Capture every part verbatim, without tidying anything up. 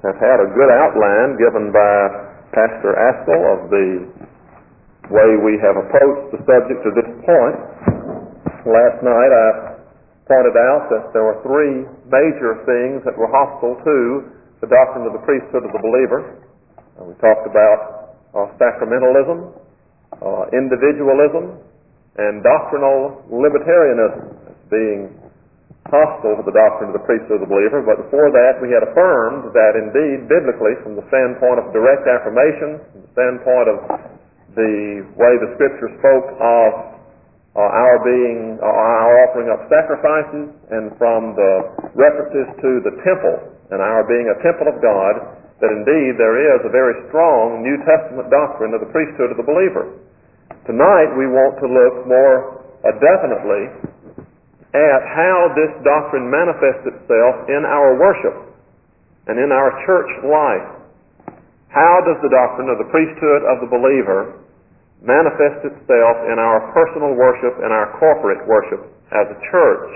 have had a good outline given by Pastor Askell of the way we have approached the subject to this point. Last night I pointed out that there were three major things that were hostile to the doctrine of the priesthood of the believer. Uh, we talked about uh, sacramentalism, uh, individualism, and doctrinal libertarianism as being hostile to the doctrine of the priesthood of the believer. But before that, we had affirmed that indeed, biblically, from the standpoint of direct affirmation, from the standpoint of the way the Scripture spoke of uh, our being, uh, our offering up sacrifices, and from the references to the temple and our being a temple of God, that indeed there is a very strong New Testament doctrine of the priesthood of the believer. Tonight we want to look more uh, definitely at how this doctrine manifests itself in our worship and in our church life. How does the doctrine of the priesthood of the believer manifest itself in our personal worship and our corporate worship as a church?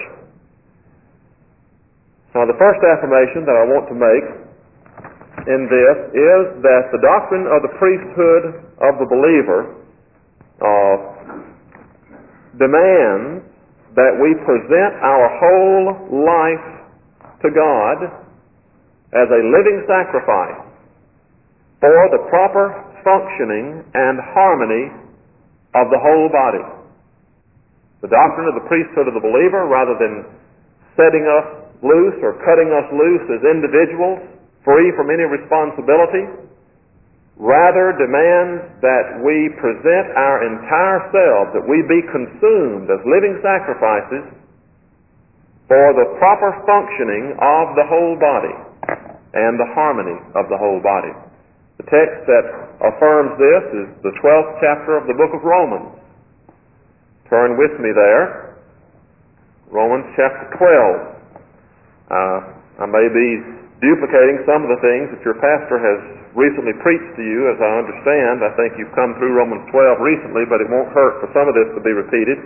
Now, the first affirmation that I want to make in this is that the doctrine of the priesthood of the believer uh, demands that we present our whole life to God as a living sacrifice for the proper functioning and harmony of the whole body. The doctrine of the priesthood of the believer, rather than setting us loose or cutting us loose as individuals, free from any responsibility, rather demands that we present our entire selves, that we be consumed as living sacrifices for the proper functioning of the whole body and the harmony of the whole body. The text that affirms this is the twelfth chapter of the book of Romans. Turn with me there. Romans chapter twelve. Uh, I may be duplicating some of the things that your pastor has recently preached to you, as I understand. I think you've come through Romans twelve recently, but it won't hurt for some of this to be repeated.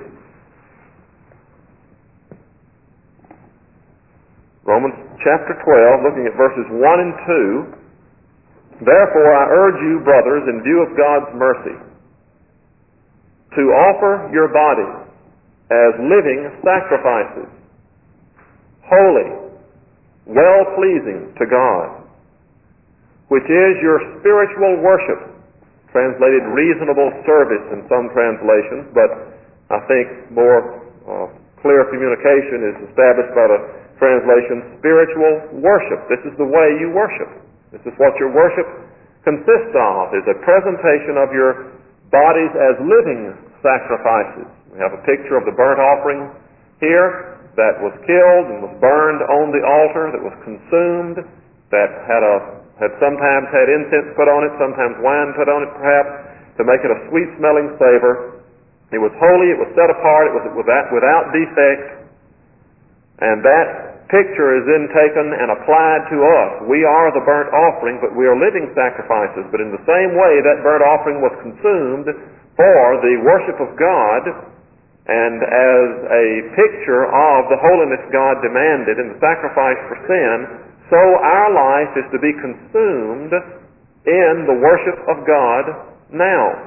Romans chapter twelve, looking at verses one and two. Therefore I urge you, brothers, in view of God's mercy, to offer your bodies as living sacrifices, holy, well-pleasing to God, which is your spiritual worship, translated reasonable service in some translations, but I think more uh, clear communication is established by the translation spiritual worship. This is the way you worship. This is what your worship consists of, is a presentation of your bodies as living sacrifices. We have a picture of the burnt offering here that was killed and was burned on the altar, that was consumed, that had a had sometimes had incense put on it, sometimes wine put on it perhaps, to make it a sweet-smelling savor. It was holy, it was set apart, it was without, without defect, and that picture is then taken and applied to us. We are the burnt offering, but we are living sacrifices. But in the same way, that burnt offering was consumed for the worship of God, and as a picture of the holiness God demanded in the sacrifice for sin, so our life is to be consumed in the worship of God now.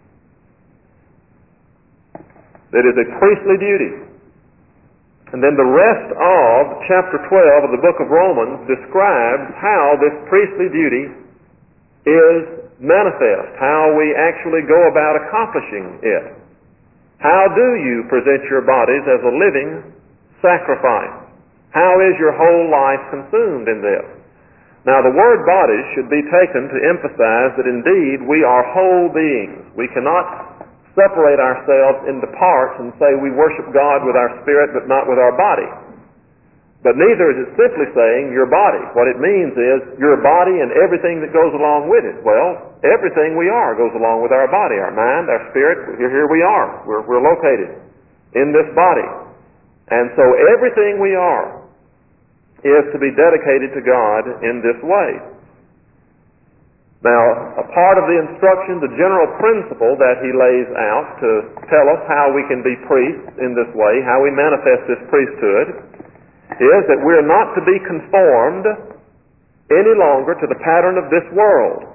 It is a priestly duty. And then the rest of chapter twelve of the book of Romans describes how this priestly duty is manifest, how we actually go about accomplishing it. How do you present your bodies as a living sacrifice? How is your whole life consumed in this? Now, the word bodies should be taken to emphasize that indeed we are whole beings. We cannot separate ourselves into parts and say we worship God with our spirit but not with our body. But neither is it simply saying your body. What it means is your body and everything that goes along with it. Well, everything we are goes along with our body, our mind, our spirit. Here, here we are. We're, we're located in this body. And so everything we are is to be dedicated to God in this way. Now, a part of the instruction, the general principle that he lays out to tell us how we can be priests in this way, how we manifest this priesthood, is that we're not to be conformed any longer to the pattern of this world,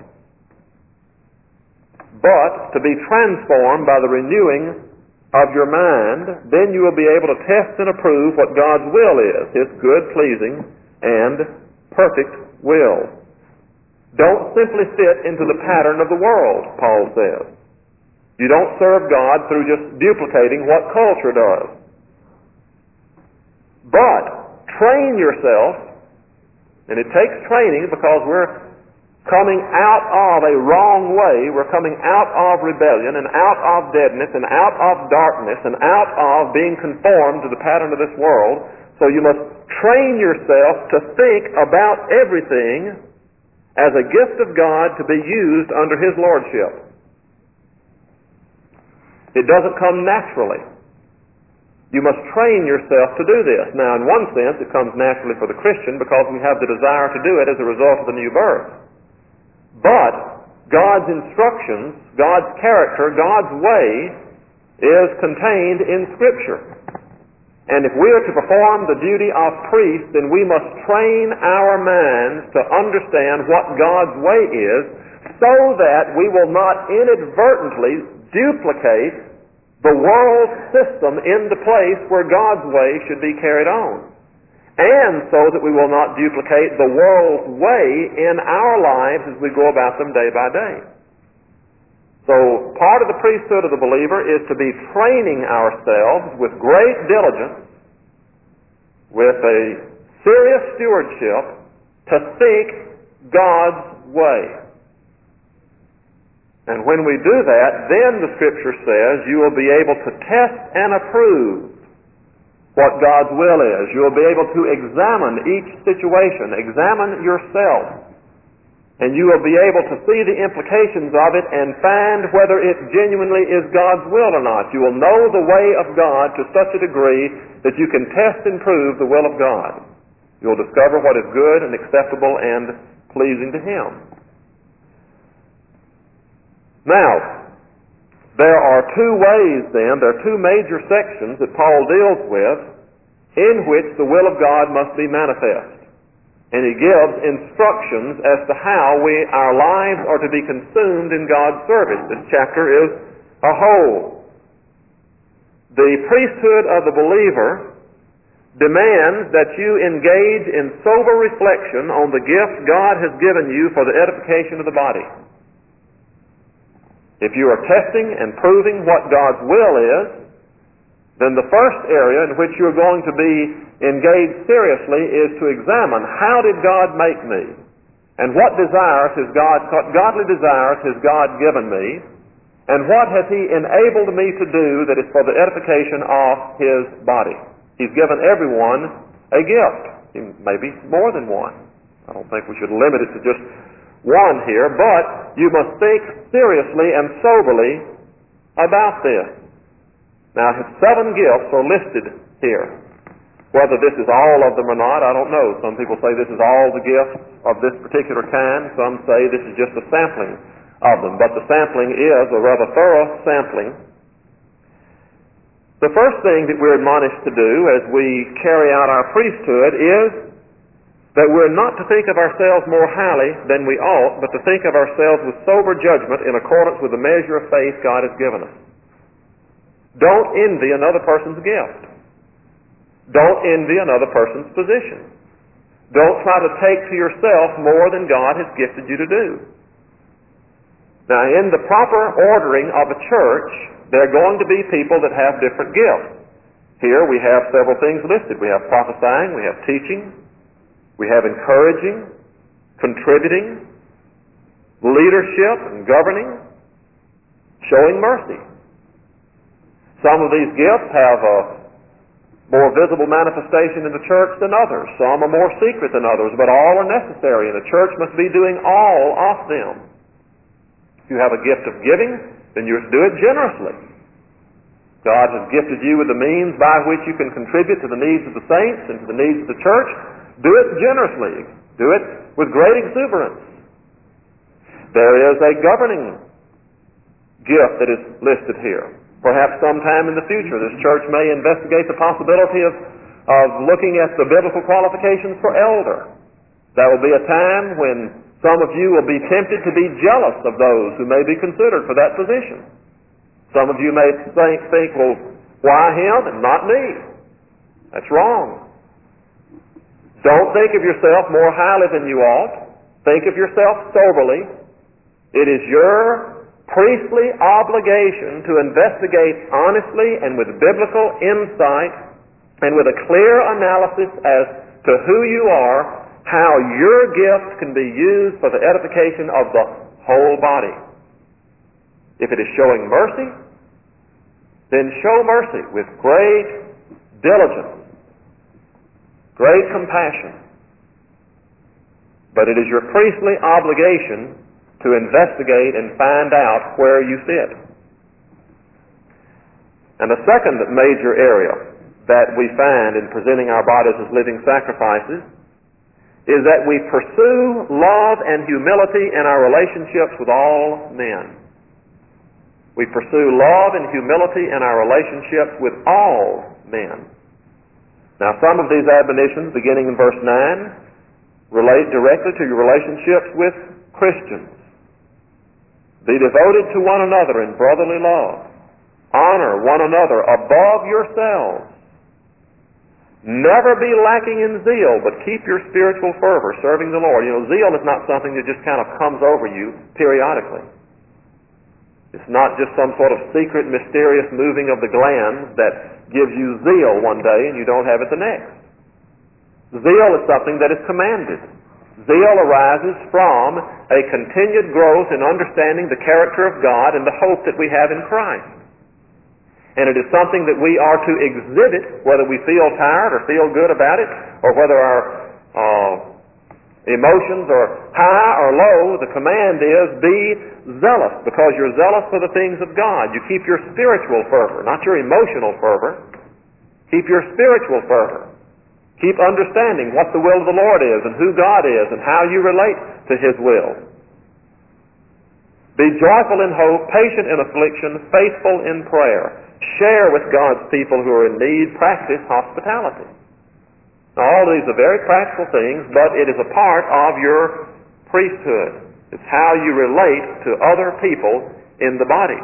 but to be transformed by the renewing of your mind. Then you will be able to test and approve what God's will is, His good, pleasing, and perfect will. Don't simply fit into the pattern of the world, Paul says. You don't serve God through just duplicating what culture does. But train yourself, and it takes training because we're coming out of a wrong way. We're coming out of rebellion and out of deadness and out of darkness and out of being conformed to the pattern of this world. So you must train yourself to think about everything as a gift of God to be used under His lordship. It doesn't come naturally. You must train yourself to do this. Now, in one sense, it comes naturally for the Christian because we have the desire to do it as a result of the new birth. But God's instructions, God's character, God's way is contained in Scripture. And if we are to perform the duty of priest, then we must train our minds to understand what God's way is so that we will not inadvertently duplicate the world system in the place where God's way should be carried on. And so that we will not duplicate the world's way in our lives as we go about them day by day. So part of the priesthood of the believer is to be training ourselves with great diligence, with a serious stewardship, to think God's way. And when we do that, then the Scripture says you will be able to test and approve what God's will is. You will be able to examine each situation, examine yourself, and you will be able to see the implications of it and find whether it genuinely is God's will or not. You will know the way of God to such a degree that you can test and prove the will of God. You'll discover what is good and acceptable and pleasing to Him. Now, there are two ways then, there are two major sections that Paul deals with in which the will of God must be manifest. And he gives instructions as to how we, our lives are to be consumed in God's service. This chapter is a whole. The priesthood of the believer demands that you engage in sober reflection on the gift God has given you for the edification of the body. If you are testing and proving what God's will is, then the first area in which you're going to be engaged seriously is to examine, how did God make me? And what desires has God, what godly desires has God given me? And what has He enabled me to do that is for the edification of His body? He's given everyone a gift, maybe more than one. I don't think we should limit it to just one here, but you must think seriously and soberly about this. Now, seven gifts are listed here. Whether this is all of them or not, I don't know. Some people say this is all the gifts of this particular kind. Some say this is just a sampling of them. But the sampling is a rather thorough sampling. The first thing that we're admonished to do as we carry out our priesthood is that we're not to think of ourselves more highly than we ought, but to think of ourselves with sober judgment in accordance with the measure of faith God has given us. Don't envy another person's gift. Don't envy another person's position. Don't try to take to yourself more than God has gifted you to do. Now, in the proper ordering of a church, there are going to be people that have different gifts. Here we have several things listed. We have prophesying, we have teaching, we have encouraging, contributing, leadership and governing, showing mercy. Some of these gifts have a more visible manifestation in the church than others. Some are more secret than others, but all are necessary, and the church must be doing all of them. If you have a gift of giving, then you do it generously. God has gifted you with the means by which you can contribute to the needs of the saints and to the needs of the church. Do it generously. Do it with great exuberance. There is a governing gift that is listed here. Perhaps sometime in the future this church may investigate the possibility of, of looking at the biblical qualifications for elder. There will be a time when some of you will be tempted to be jealous of those who may be considered for that position. Some of you may think, think well, why him and not me? That's wrong. Don't think of yourself more highly than you ought. Think of yourself soberly. It is your priestly obligation to investigate honestly and with biblical insight and with a clear analysis as to who you are, how your gift can be used for the edification of the whole body. If it is showing mercy, then show mercy with great diligence, great compassion. But it is your priestly obligation to investigate and find out where you fit. And the second major area that we find in presenting our bodies as living sacrifices is that we pursue love and humility in our relationships with all men. We pursue love and humility in our relationships with all men. Now, some of these admonitions, beginning in verse nine, relate directly to your relationships with Christians. Be devoted to one another in brotherly love. Honor one another above yourselves. Never be lacking in zeal, but keep your spiritual fervor serving the Lord. You know, zeal is not something that just kind of comes over you periodically. It's not just some sort of secret, mysterious moving of the glands that gives you zeal one day and you don't have it the next. Zeal is something that is commanded. Zeal arises from a continued growth in understanding the character of God and the hope that we have in Christ. And it is something that we are to exhibit, whether we feel tired or feel good about it, or whether our uh, emotions are high or low. The command is be zealous, because you're zealous for the things of God. You keep your spiritual fervor, not your emotional fervor. Keep your spiritual fervor. Keep understanding what the will of the Lord is and who God is and how you relate to His will. Be joyful in hope, patient in affliction, faithful in prayer. Share with God's people who are in need. Practice hospitality. Now, all these are very practical things, but it is a part of your priesthood. It's how you relate to other people in the body.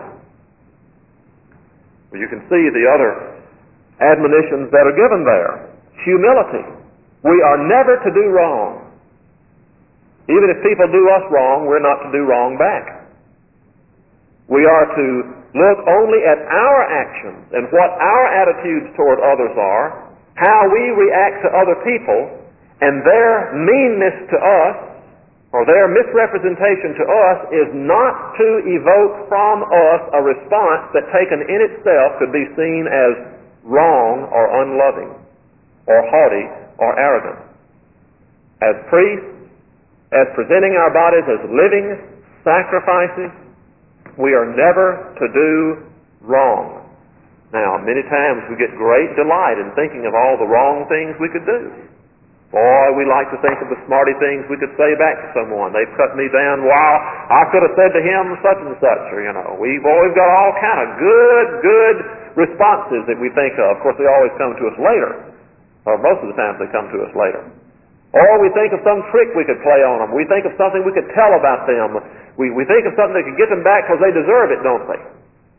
Well, you can see the other admonitions that are given there. Humility. We are never to do wrong. Even if people do us wrong, we're not to do wrong back. We are to look only at our actions and what our attitudes toward others are, how we react to other people, and their meanness to us, or their misrepresentation to us, is not to evoke from us a response that taken in itself could be seen as wrong or unloving, or haughty, or arrogant. As priests, as presenting our bodies as living sacrifices, we are never to do wrong. Now, many times we get great delight in thinking of all the wrong things we could do. Boy, we like to think of the smarty things we could say back to someone. They've cut me down. Wow, I could have said to him such and such. Or, you know, we've always got all kind of good, good responses that we think of. Of course, they always come to us later. Or most of the times they come to us later. Or we think of some trick we could play on them. We think of something we could tell about them. We, we think of something that could get them back because they deserve it, don't they?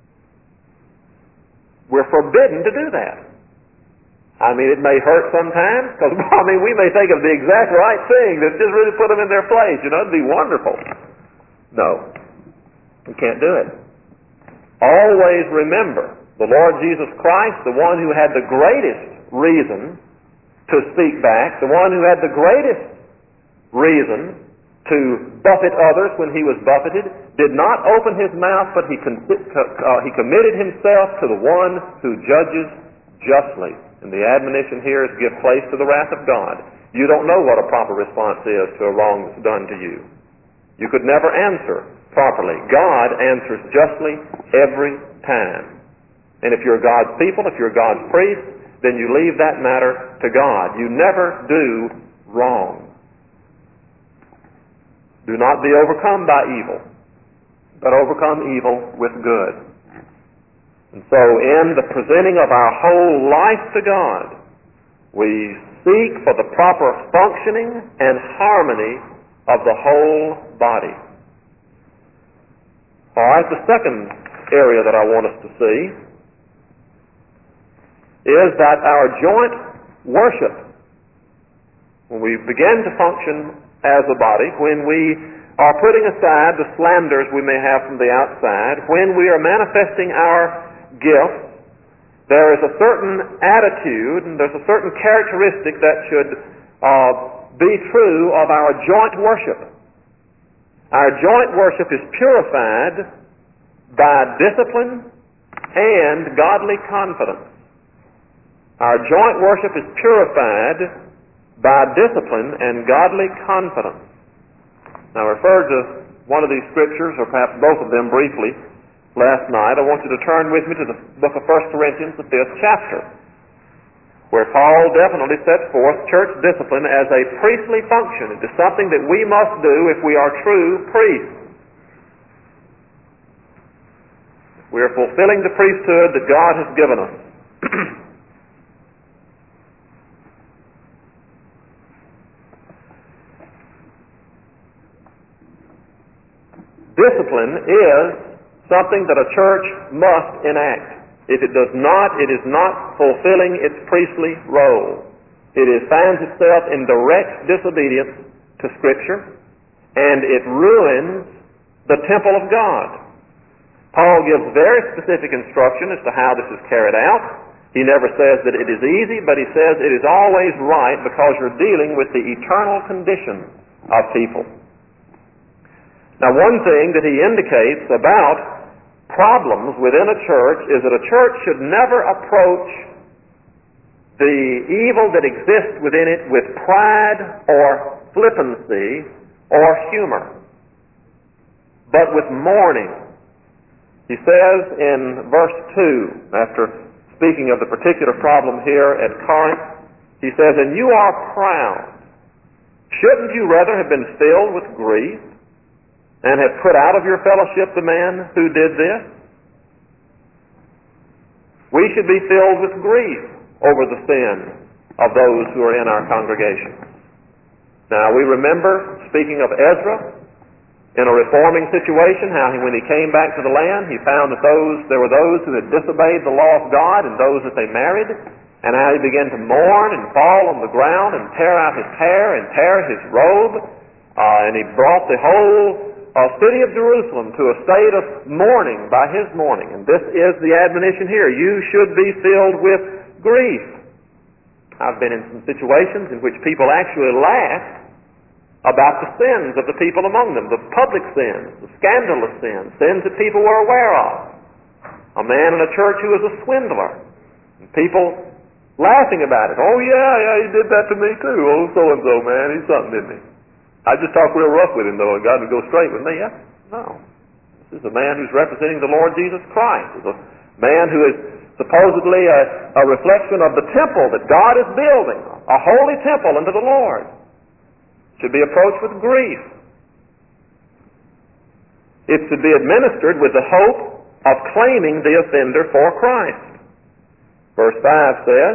We're forbidden to do that. I mean, it may hurt sometimes, because, I mean, we may think of the exact right thing that just really put them in their place. You know, it'd be wonderful. No, we can't do it. Always remember the Lord Jesus Christ, the one who had the greatest reason to speak back, the one who had the greatest reason to buffet others when he was buffeted, did not open his mouth, but he, con- uh, he committed himself to the one who judges justly. And the admonition here is give place to the wrath of God. You don't know what a proper response is to a wrong that's done to you. You could never answer properly. God answers justly every time. And if you're God's people, if you're God's priest, then you leave that matter to God. You never do wrong. Do not be overcome by evil, but overcome evil with good. And so in the presenting of our whole life to God, we seek for the proper functioning and harmony of the whole body. All right, the second area that I want us to see is that our joint worship, when we begin to function as a body, when we are putting aside the slanders we may have from the outside, when we are manifesting our gifts, there is a certain attitude and there's a certain characteristic that should uh, be true of our joint worship. Our joint worship is purified by discipline and godly confidence. Our joint worship is purified by discipline and godly confidence. Now, I referred to one of these scriptures, or perhaps both of them briefly, last night. I want you to turn with me to the book of First Corinthians, the fifth chapter, where Paul definitely sets forth church discipline as a priestly function. It is something that we must do if we are true priests. We are fulfilling the priesthood that God has given us. Discipline is something that a church must enact. If it does not, it is not fulfilling its priestly role. It is, finds itself in direct disobedience to Scripture, and it ruins the temple of God. Paul gives very specific instruction as to how this is carried out. He never says that it is easy, but he says it is always right because you're dealing with the eternal condition of people. Now, one thing that he indicates about problems within a church is that a church should never approach the evil that exists within it with pride or flippancy or humor, but with mourning. He says in verse two, after speaking of the particular problem here at Corinth, he says, "And you are proud. Shouldn't you rather have been filled with grief and have put out of your fellowship the man who did this?" We should be filled with grief over the sin of those who are in our congregation. Now, we remember, speaking of Ezra, in a reforming situation, how he, when he came back to the land, he found that those there were those who had disobeyed the law of God and those that they married, and how he began to mourn and fall on the ground and tear out his hair and tear his robe, uh, and he brought the whole uh, city of Jerusalem to a state of mourning by his mourning. And this is the admonition here. You should be filled with grief. I've been in some situations in which people actually laughed about the sins of the people among them, the public sins, the scandalous sins, sins that people were aware of. A man in a church who was a swindler, and people laughing about it. "Oh yeah, yeah, he did that to me too. Oh, so-and-so, man, he's something, didn't he? I just talked real rough with him, though, and God would go straight with me." Yeah? No. This is a man who's representing the Lord Jesus Christ. It's a man who is supposedly a, a reflection of the temple that God is building, a holy temple unto the Lord. Should be approached with grief. It should be administered with the hope of claiming the offender for Christ. Verse five says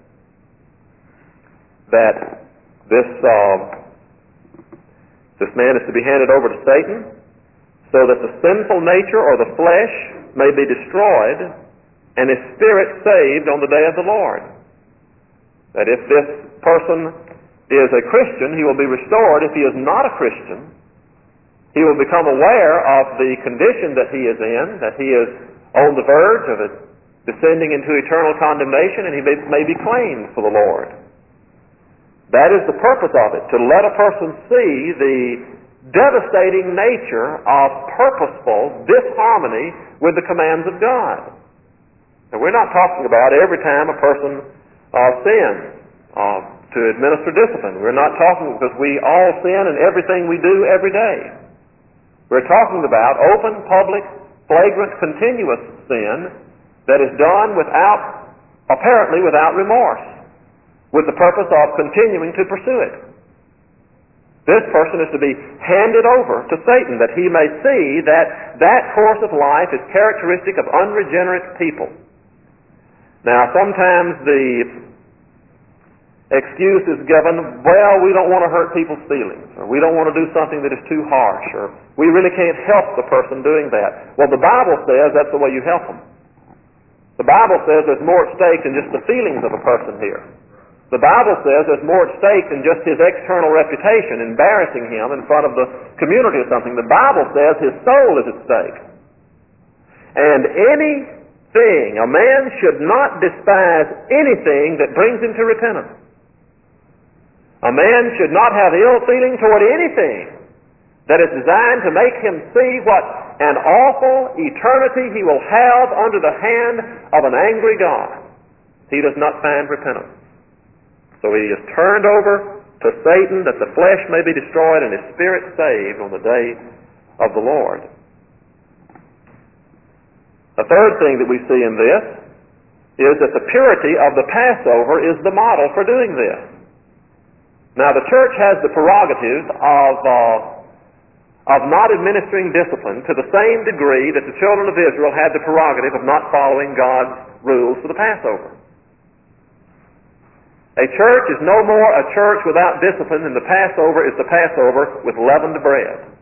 that this uh, this man is to be handed over to Satan so that the sinful nature or the flesh may be destroyed and his spirit saved on the day of the Lord. That if this person is a Christian, he will be restored. If he is not a Christian, he will become aware of the condition that he is in, that he is on the verge of it, descending into eternal condemnation, and he may, may be claimed for the Lord. That is the purpose of it, to let a person see the devastating nature of purposeful disharmony with the commands of God. And we're not talking about every time a person uh, sins uh, to administer discipline. We're not talking because we all sin in everything we do every day. We're talking about open, public, flagrant, continuous sin that is done without, apparently without remorse, with the purpose of continuing to pursue it. This person is to be handed over to Satan that he may see that that course of life is characteristic of unregenerate people. Now, sometimes the excuse is given, well, we don't want to hurt people's feelings, or we don't want to do something that is too harsh, or we really can't help the person doing that. Well, the Bible says that's the way you help them. The Bible says there's more at stake than just the feelings of a person here. The Bible says there's more at stake than just his external reputation, embarrassing him in front of the community or something. The Bible says his soul is at stake. And anything, a man should not despise anything that brings him to repentance. A man should not have ill feeling toward anything that is designed to make him see what an awful eternity he will have under the hand of an angry God. He does not find repentance. So he is turned over to Satan that the flesh may be destroyed and his spirit saved on the day of the Lord. The third thing that we see in this is that the purity of the Passover is the model for doing this. Now, the church has the prerogative of, uh, of not administering discipline to the same degree that the children of Israel had the prerogative of not following God's rules for the Passover. A church is no more a church without discipline than the Passover is the Passover with leavened bread.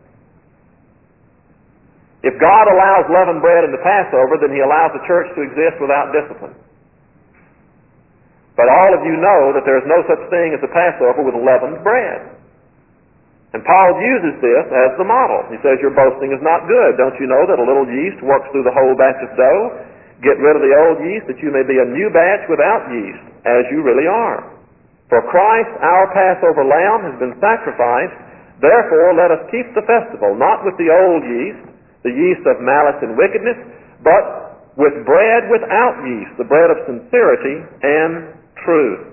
If God allows leavened bread in the Passover, then He allows the church to exist without discipline. But all of you know that there is no such thing as a Passover with leavened bread. And Paul uses this as the model. He says, your boasting is not good. Don't you know that a little yeast works through the whole batch of dough? Get rid of the old yeast that you may be a new batch without yeast, as you really are. For Christ, our Passover lamb, has been sacrificed. Therefore, let us keep the festival, not with the old yeast, the yeast of malice and wickedness, but with bread without yeast, the bread of sincerity and truth.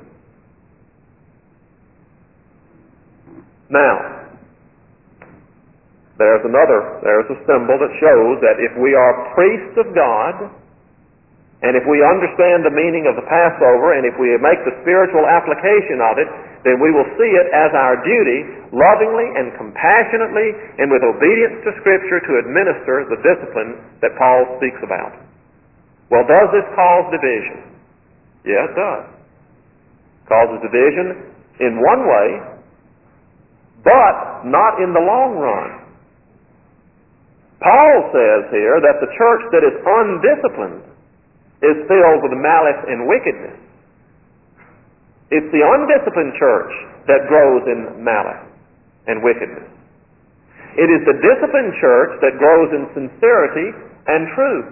Now, there's another, there's a symbol that shows that if we are priests of God, and if we understand the meaning of the Passover, and if we make the spiritual application of it, then we will see it as our duty, lovingly and compassionately, and with obedience to Scripture, to administer the discipline that Paul speaks about. Well, does this cause division? Yeah, it does. Causes division in one way, but not in the long run. Paul says here that the church that is undisciplined is filled with malice and wickedness. It's the undisciplined church that grows in malice and wickedness. It is the disciplined church that grows in sincerity and truth.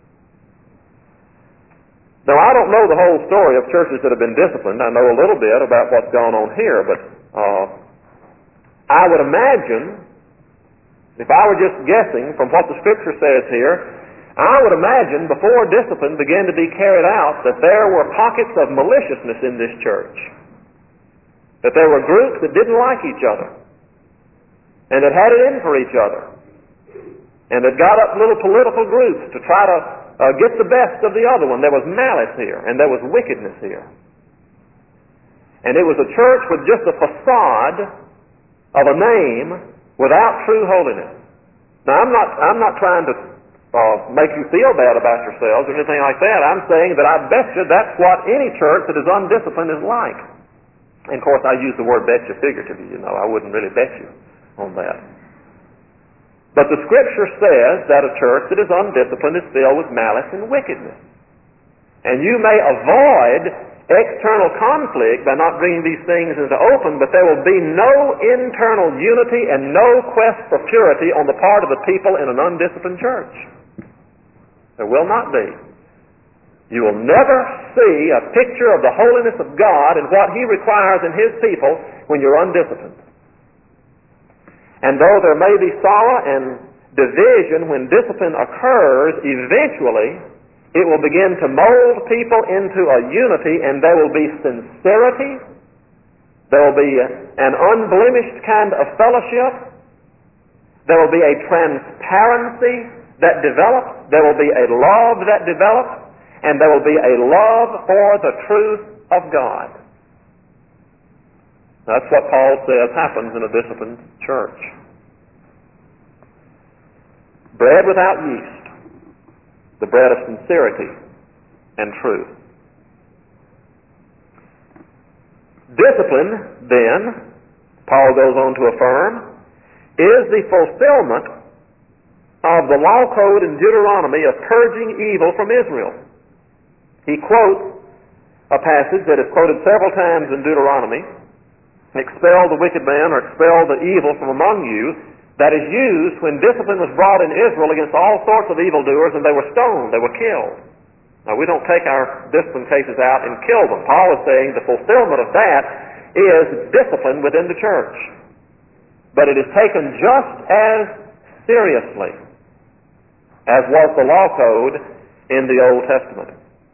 Now, I don't know the whole story of churches that have been disciplined. I know a little bit about what's gone on here, but uh, I would imagine, if I were just guessing from what the Scripture says here, I would imagine before discipline began to be carried out that there were pockets of maliciousness in this church. That there were groups that didn't like each other, and that had it in for each other, and that got up little political groups to try to Uh, get the best of the other one. There was malice here, and there was wickedness here. And it was a church with just a facade of a name without true holiness. Now, I'm not, I'm not trying to uh, make you feel bad about yourselves or anything like that. I'm saying that I bet you that's what any church that is undisciplined is like. And, of course, I use the word bet you figuratively, you know. I wouldn't really bet you on that. But the Scripture says that a church that is undisciplined is filled with malice and wickedness. And you may avoid external conflict by not bringing these things into open, but there will be no internal unity and no quest for purity on the part of the people in an undisciplined church. There will not be. You will never see a picture of the holiness of God and what He requires in His people when you're undisciplined. And though there may be sorrow and division when discipline occurs, eventually it will begin to mold people into a unity, and there will be sincerity, there will be an unblemished kind of fellowship, there will be a transparency that develops, there will be a love that develops, and there will be a love for the truth of God. That's what Paul says happens in a disciplined church. Bread without yeast, the bread of sincerity and truth. Discipline, then, Paul goes on to affirm, is the fulfillment of the law code in Deuteronomy of purging evil from Israel. He quotes a passage that is quoted several times in Deuteronomy, expel the wicked man or expel the evil from among you, that is used when discipline was brought in Israel against all sorts of evildoers, and they were stoned, they were killed. Now, we don't take our discipline cases out and kill them. Paul is saying the fulfillment of that is discipline within the church. But it is taken just as seriously as was the law code in the Old Testament.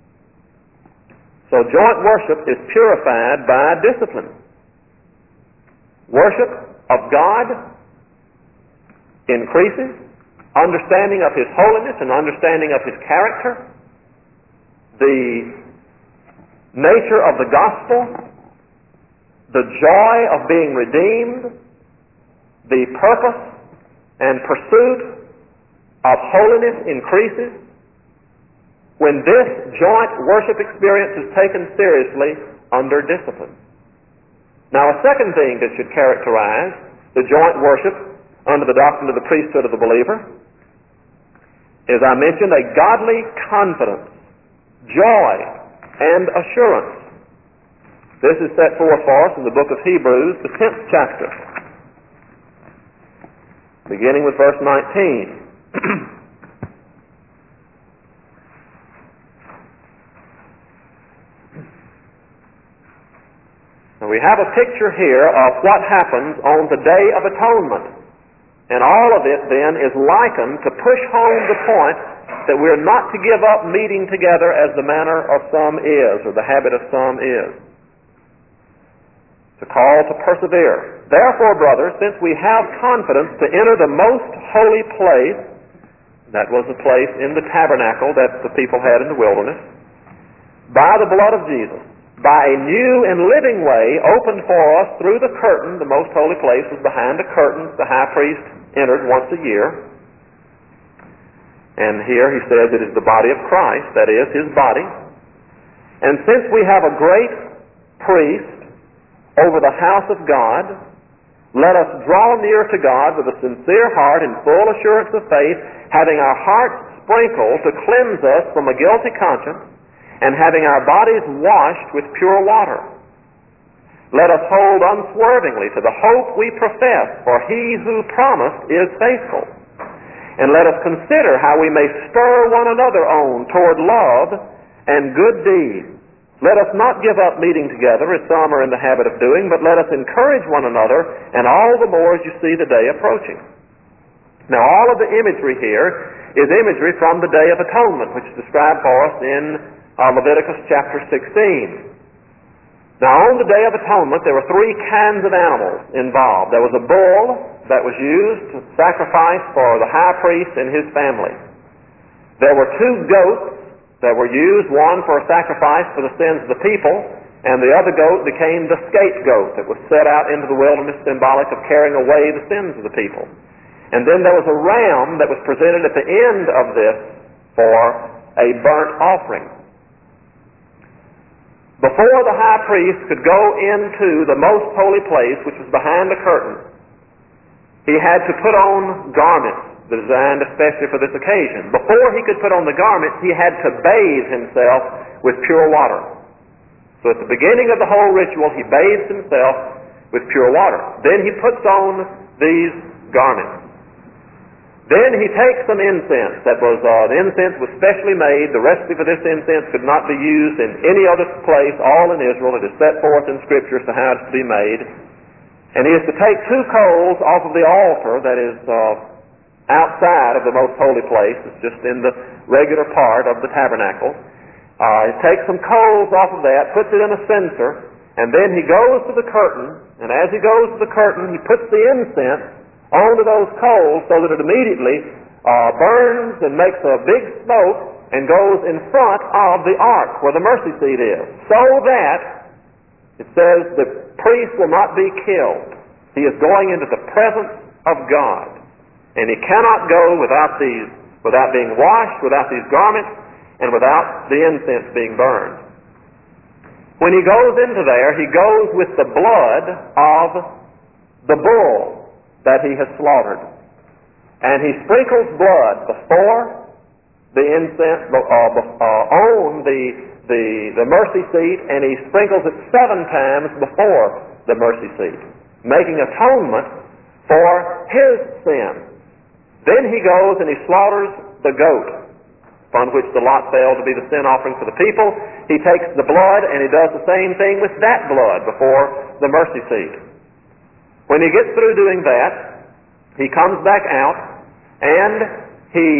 So joint worship is purified by discipline. Worship of God increases, understanding of His holiness and understanding of His character, the nature of the gospel, the joy of being redeemed, the purpose and pursuit of holiness increases when this joint worship experience is taken seriously under discipline. Now, a second thing that should characterize the joint worship under the doctrine of the priesthood of the believer is, I mentioned, a godly confidence, joy, and assurance. This is set forth for us in the book of Hebrews, the tenth chapter, beginning with verse nineteen. Now, we have a picture here of what happens on the Day of Atonement. And all of it, then, is likened to push home the point that we're not to give up meeting together as the manner of some is, or the habit of some is. It's a call to persevere. Therefore, brothers, since we have confidence to enter the most holy place, that was the place in the tabernacle that the people had in the wilderness, by the blood of Jesus, by a new and living way opened for us through the curtain. The most holy place was behind a curtain. The high priest entered once a year. And here he says it is the body of Christ, that is, His body. And since we have a great priest over the house of God, let us draw near to God with a sincere heart and full assurance of faith, having our hearts sprinkled to cleanse us from a guilty conscience, and having our bodies washed with pure water. Let us hold unswervingly to the hope we profess, for He who promised is faithful. And let us consider how we may stir one another on toward love and good deeds. Let us not give up meeting together, as some are in the habit of doing, but let us encourage one another, and all the more as you see the day approaching. Now, all of the imagery here is imagery from the Day of Atonement, which is described for us in uh, Leviticus chapter sixteen. Now, on the Day of Atonement, there were three kinds of animals involved. There was a bull that was used to sacrifice for the high priest and his family. There were two goats that were used, one for a sacrifice for the sins of the people, and the other goat became the scapegoat that was set out into the wilderness, symbolic of carrying away the sins of the people. And then there was a ram that was presented at the end of this for a burnt offering. Before the high priest could go into the most holy place, which was behind the curtain, he had to put on garments designed especially for this occasion. Before he could put on the garments, he had to bathe himself with pure water. So at the beginning of the whole ritual, he bathes himself with pure water. Then he puts on these garments. Then he takes some incense that was, uh, the incense was specially made. The recipe for this incense could not be used in any other place, all in Israel. It is set forth in Scripture as to how it's to be made. And he is to take two coals off of the altar that is uh, outside of the most holy place. It's just in the regular part of the tabernacle. Uh, he takes some coals off of that, puts it in a censer, and then he goes to the curtain, and as he goes to the curtain, he puts the incense onto those coals so that it immediately uh, burns and makes a big smoke and goes in front of the ark where the mercy seat is, so that it says the priest will not be killed. He is going into the presence of God, and he cannot go without these, without being washed, without these garments, and without the incense being burned. when he goes into there, he goes with the blood of the bull that he has slaughtered. And he sprinkles blood before the incense, uh, uh, on the, the, the mercy seat, and he sprinkles it seven times before the mercy seat, making atonement for his sin. Then he goes and he slaughters the goat, upon which the lot fell to be the sin offering for the people. He takes the blood and he does the same thing with that blood before the mercy seat. When he gets through doing that, he comes back out and he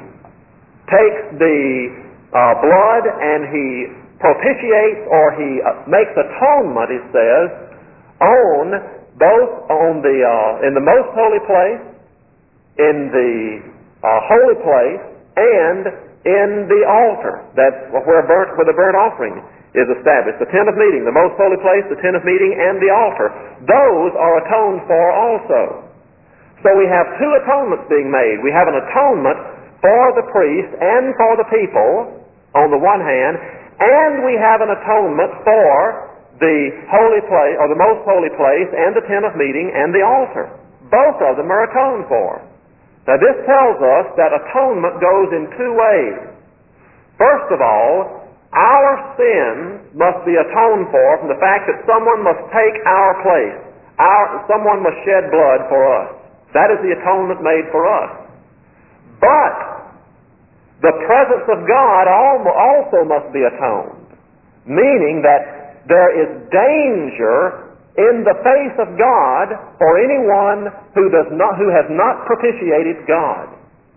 takes the uh, blood and he propitiates, or he uh, makes atonement, it says, on both on the uh, in the most holy place, in the uh, holy place, and in the altar. That's where burnt where the burnt offering is established. The tent of meeting, the most holy place, the tent of meeting, and the altar. Those are atoned for also. So we have two atonements being made. We have an atonement for the priest and for the people on the one hand, and we have an atonement for the holy place, or the most holy place, and the tent of meeting, and the altar. Both of them are atoned for. Now this tells us that atonement goes in two ways. First of all, our sins must be atoned for from the fact that someone must take our place. Our, someone must shed blood for us. That is the atonement made for us. But the presence of God also must be atoned, meaning that there is danger in the face of God for anyone who does not, who has not propitiated God.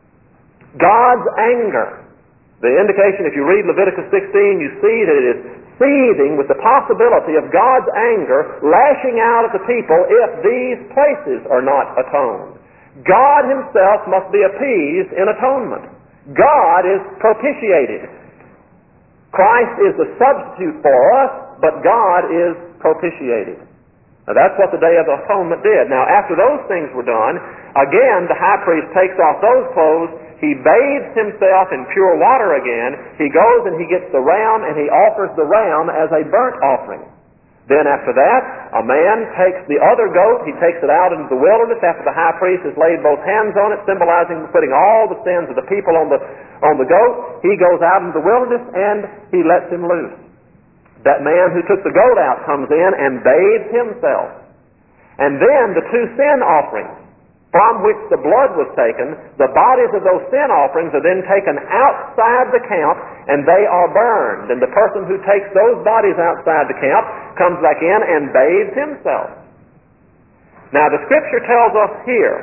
God's anger. The indication, if you read Leviticus sixteen, you see that it is seething with the possibility of God's anger lashing out at the people if these places are not atoned. God himself must be appeased in atonement. God is propitiated. Christ is the substitute for us, but God is propitiated. Now that's what the Day of Atonement did. Now after those things were done, again the high priest takes off those clothes, he bathes himself in pure water again, he goes and he gets the ram and he offers the ram as a burnt offering. Then after that, a man takes the other goat, he takes it out into the wilderness after the high priest has laid both hands on it, symbolizing putting all the sins of the people on the, on the goat. He goes out into the wilderness and he lets him loose. That man who took the goat out comes in and bathes himself. And then the two sin offerings, from which the blood was taken, the bodies of those sin offerings are then taken outside the camp and they are burned. And the person who takes those bodies outside the camp comes back in and bathes himself. Now the Scripture tells us here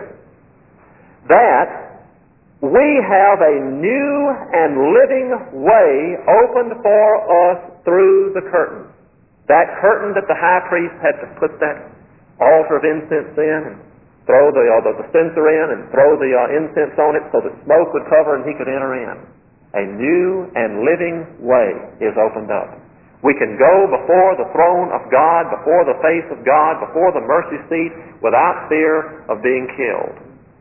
that we have a new and living way opened for us through the curtain. That curtain that the high priest had to put that altar of incense in and throw the, uh, the censer in and throw the uh, incense on it so that smoke would cover and he could enter in. A new and living way is opened up. We can go before the throne of God, before the face of God, before the mercy seat without fear of being killed.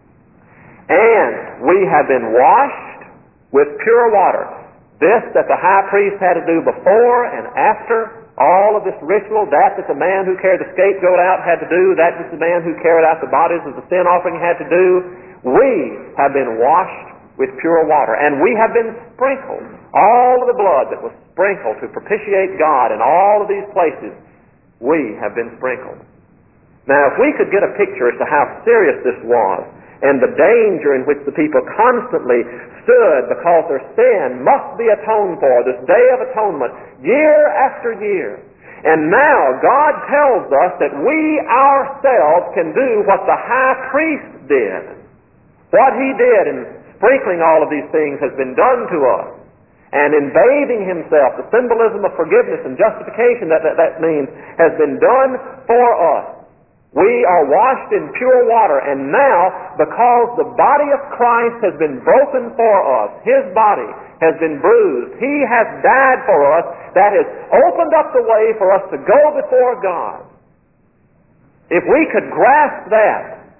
And we have been washed with pure water. This that the high priest had to do before and after all of this ritual, that that the man who carried the scapegoat out had to do, that that the man who carried out the bodies of the sin offering had to do, we have been washed with pure water. And we have been sprinkled. All of the blood that was sprinkled to propitiate God in all of these places, we have been sprinkled. Now, if we could get a picture as to how serious this was, and the danger in which the people constantly stood because their sin must be atoned for, this Day of Atonement, year after year. And now God tells us that we ourselves can do what the high priest did. What he did in sprinkling all of these things has been done to us. And in bathing himself, the symbolism of forgiveness and justification that that, that means has been done for us. We are washed in pure water, and now, because the body of Christ has been broken for us, his body has been bruised, he has died for us, that has opened up the way for us to go before God. If we could grasp that,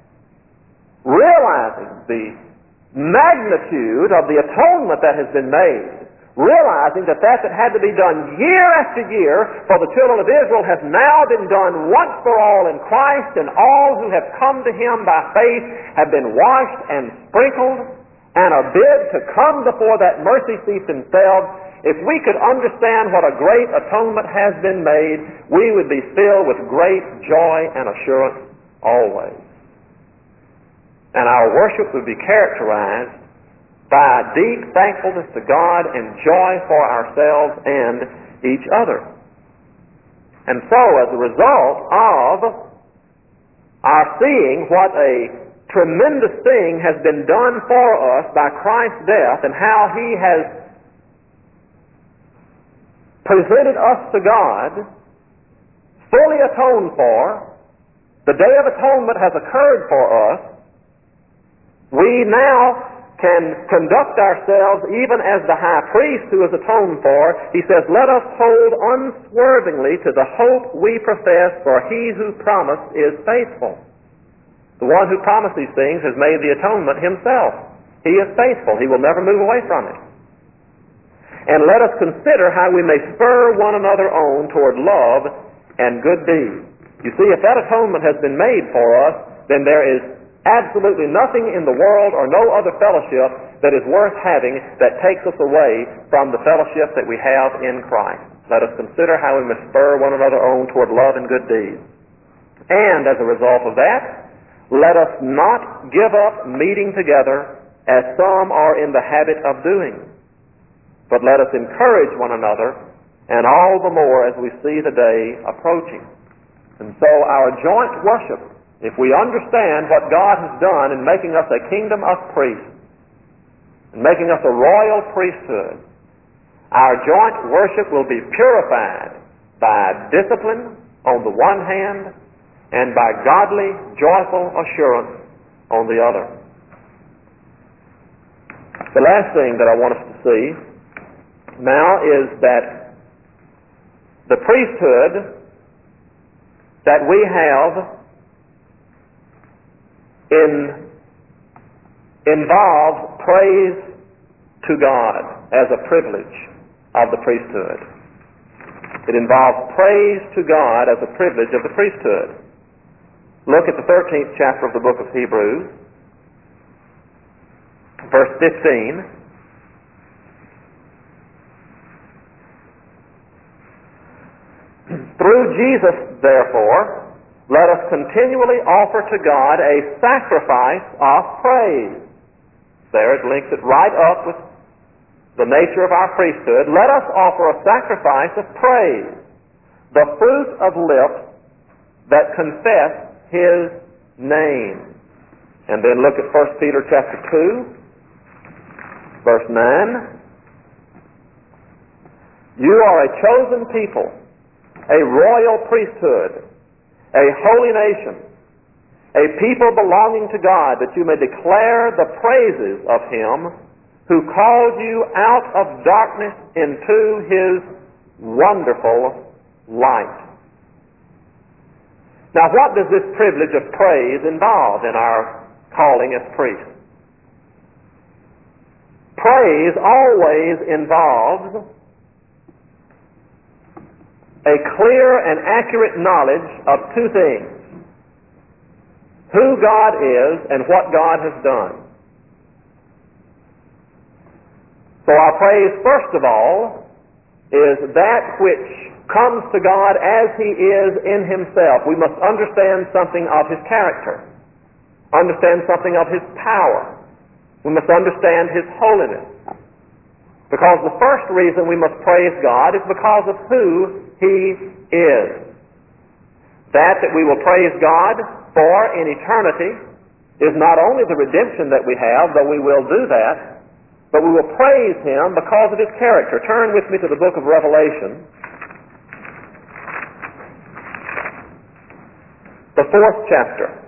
realizing the magnitude of the atonement that has been made, realizing that that that had to be done year after year for the children of Israel has now been done once for all in Christ, and all who have come to Him by faith have been washed and sprinkled and are bid to come before that mercy seat themselves. If we could understand what a great atonement has been made, we would be filled with great joy and assurance always. And our worship would be characterized by deep thankfulness to God and joy for ourselves and each other. And so, as a result of our seeing what a tremendous thing has been done for us by Christ's death and how He has presented us to God, fully atoned for, the Day of Atonement has occurred for us, we now can conduct ourselves even as the high priest who is atoned for. He says, let us hold unswervingly to the hope we profess, for He who promised is faithful. The one who promised these things has made the atonement Himself. He is faithful. He will never move away from it. And let us consider how we may spur one another on toward love and good deeds. You see, if that atonement has been made for us, then there is absolutely nothing in the world or no other fellowship that is worth having that takes us away from the fellowship that we have in Christ. Let us consider how we must spur one another on toward love and good deeds. And as a result of that, let us not give up meeting together as some are in the habit of doing, but let us encourage one another, and all the more as we see the day approaching. And so our joint worship, if we understand what God has done in making us a kingdom of priests, and making us a royal priesthood, our joint worship will be purified by discipline on the one hand, and by godly, joyful assurance on the other. The last thing that I want us to see now is that the priesthood that we have in, involves praise to God as a privilege of the priesthood. It involves praise to God as a privilege of the priesthood. Look at the thirteenth chapter of the book of Hebrews, verse fifteen. Through Jesus, therefore, let us continually offer to God a sacrifice of praise. There it links it right up with the nature of our priesthood. Let us offer a sacrifice of praise, the fruit of lips that confess His name. And then look at First Peter chapter two, verse nine. You are a chosen people, a royal priesthood, a holy nation, a people belonging to God, that you may declare the praises of Him who called you out of darkness into His wonderful light. Now, what does this privilege of praise involve in our calling as priests? Praise always involves a clear and accurate knowledge of two things: who God is and what God has done. So our praise, first of all, is that which comes to God as He is in Himself. We must understand something of His character, understand something of His power. We must understand His holiness. Because the first reason we must praise God is because of who He is. That that we will praise God for in eternity is not only the redemption that we have, though we will do that, but we will praise Him because of His character. Turn with me to the book of Revelation, the fourth chapter.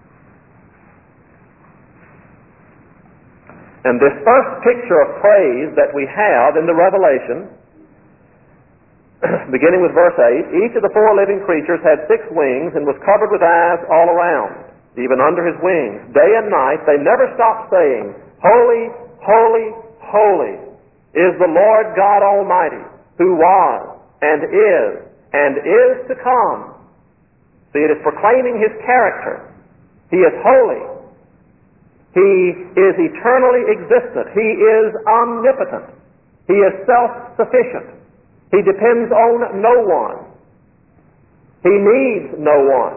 And this first picture of praise that we have in the Revelation, beginning with verse eight, each of the four living creatures had six wings and was covered with eyes all around, even under his wings. Day and night they never stopped saying, Holy, holy, holy is the Lord God Almighty, who was, and is, and is to come. See, it is proclaiming His character. He is holy. He is eternally existent. He is omnipotent. He is self-sufficient. He depends on no one. He needs no one.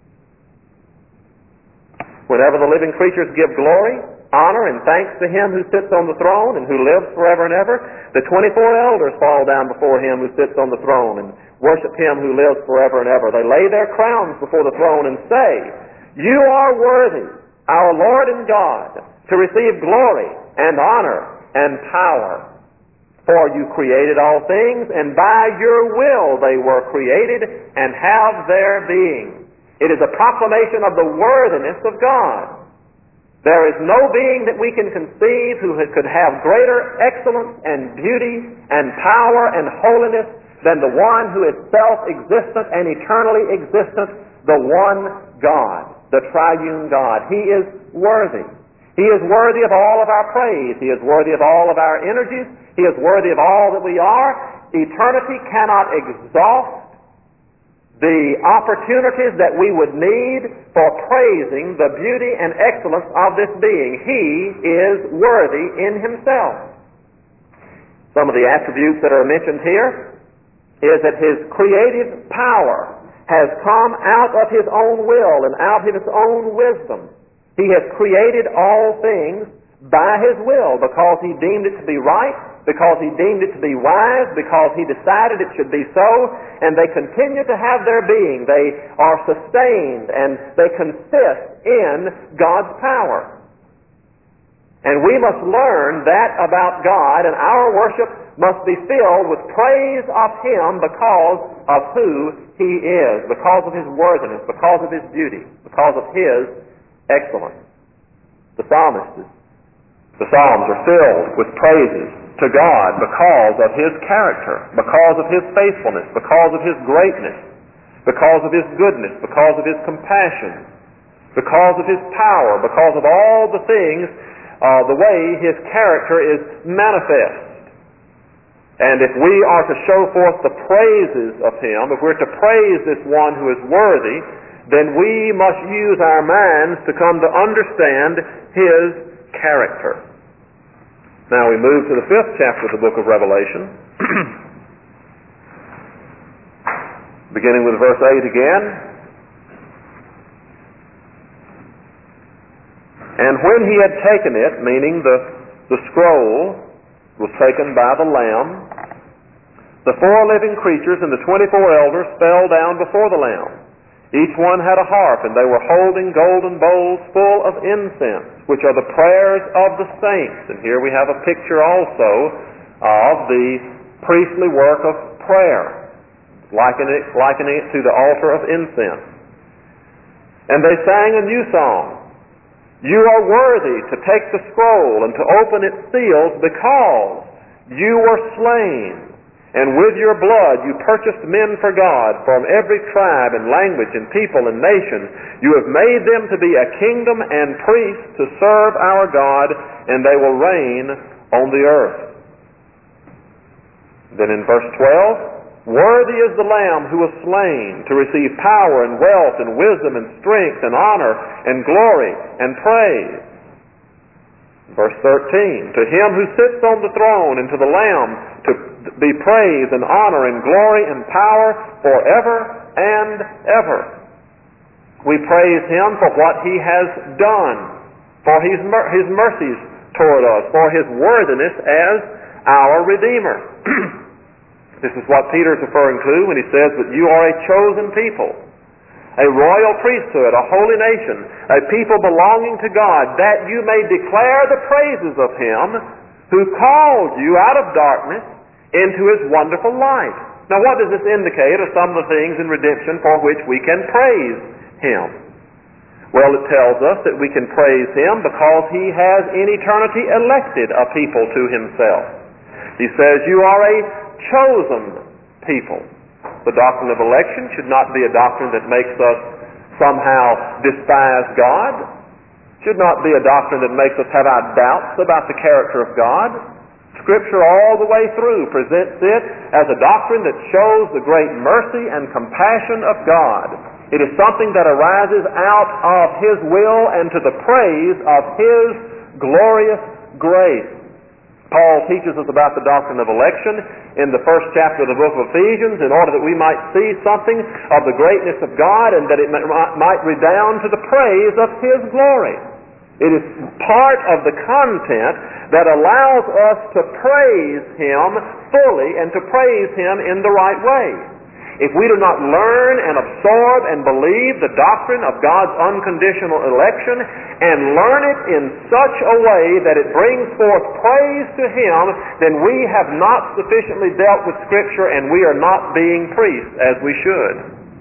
Whenever the living creatures give glory, honor, and thanks to Him who sits on the throne and who lives forever and ever, the twenty-four elders fall down before Him who sits on the throne and worship Him who lives forever and ever. They lay their crowns before the throne and say, "You are worthy, our Lord and God, to receive glory and honor and power. For you created all things, and by your will they were created and have their being." It is a proclamation of the worthiness of God. There is no being that we can conceive who could have greater excellence and beauty and power and holiness than the one who is self-existent and eternally existent, the one God, the triune God. He is worthy. He is worthy of all of our praise. He is worthy of all of our energies. He is worthy of all that we are. Eternity cannot exhaust the opportunities that we would need for praising the beauty and excellence of this being. He is worthy in Himself. Some of the attributes that are mentioned here is that His creative power has come out of His own will and out of His own wisdom. He has created all things by His will because He deemed it to be right, because He deemed it to be wise, because He decided it should be so, and they continue to have their being. They are sustained and they consist in God's power. And we must learn that about God, and our worship must be filled with praise of Him because of who He is, because of His worthiness, because of His beauty, because of His excellence. The psalmist, the Psalms are filled with praises to God because of His character, because of His faithfulness, because of His greatness, because of His goodness, because of His compassion, because of His power, because of all the things, uh, the way His character is manifest. And if we are to show forth the praises of Him, if we're to praise this one who is worthy, then we must use our minds to come to understand His character. Now we move to the fifth chapter of the book of Revelation, beginning with verse eight again. And when He had taken it, meaning the, the scroll was taken by the Lamb, the four living creatures and the twenty-four elders fell down before the Lamb. Each one had a harp, and they were holding golden bowls full of incense, which are the prayers of the saints. And here we have a picture also of the priestly work of prayer, likening it, likening it to the altar of incense. And they sang a new song. You are worthy to take the scroll and to open its seals, because you were slain, and with your blood you purchased men for God from every tribe and language and people and nation. You have made them to be a kingdom and priests to serve our God, and they will reign on the earth. Then in verse twelve, worthy is the Lamb who was slain to receive power and wealth and wisdom and strength and honor and glory and praise. Verse thirteen, to Him who sits on the throne and to the Lamb to be praise and honor and glory and power forever and ever. We praise Him for what He has done, for His, mer- his mercies toward us, for His worthiness as our Redeemer. This is what Peter is referring to when he says that you are a chosen people, a royal priesthood, a holy nation, a people belonging to God, that you may declare the praises of Him who called you out of darkness into His wonderful light. Now what does this indicate are some of the things in redemption for which we can praise Him? Well, it tells us that we can praise Him because He has in eternity elected a people to Himself. He says you are a chosen people. The doctrine of election should not be a doctrine that makes us somehow despise God. Should not be a doctrine that makes us have our doubts about the character of God. To Scripture all the way through presents it as a doctrine that shows the great mercy and compassion of God. It is something that arises out of His will and to the praise of His glorious grace. Paul teaches us about the doctrine of election in the first chapter of the book of Ephesians in order that we might see something of the greatness of God and that it might redound to the praise of His glory. It is part of the content that allows us to praise Him fully and to praise Him in the right way. If we do not learn and absorb and believe the doctrine of God's unconditional election and learn it in such a way that it brings forth praise to Him, then we have not sufficiently dealt with Scripture and we are not being priests as we should.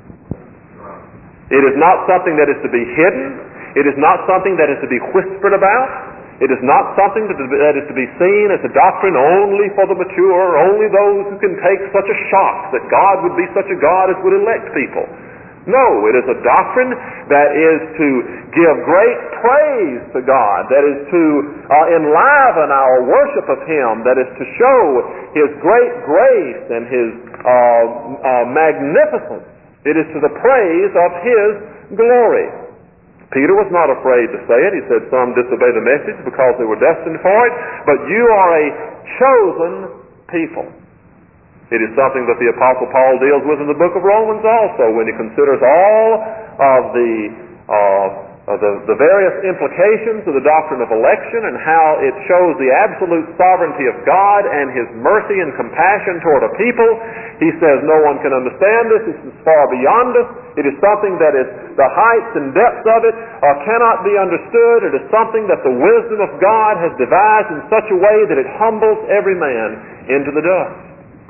It is not something that is to be hidden. It is not something that is to be whispered about. It is not something that is to be seen as a doctrine only for the mature, only those who can take such a shock that God would be such a God as would elect people. No, it is a doctrine that is to give great praise to God, that is to uh, enliven our worship of Him, that is to show His great grace and His uh, uh, magnificence. It is to the praise of His glory. Peter was not afraid to say it. He said, some disobey the message because they were destined for it, but you are a chosen people. It is something that the Apostle Paul deals with in the book of Romans also when he considers all of the uh, uh, the, the various implications of the doctrine of election and how it shows the absolute sovereignty of God and His mercy and compassion toward a people. He says no one can understand this. This is far beyond us. It is something that is the heights and depths of it uh, cannot be understood. It is something that the wisdom of God has devised in such a way that it humbles every man into the dust.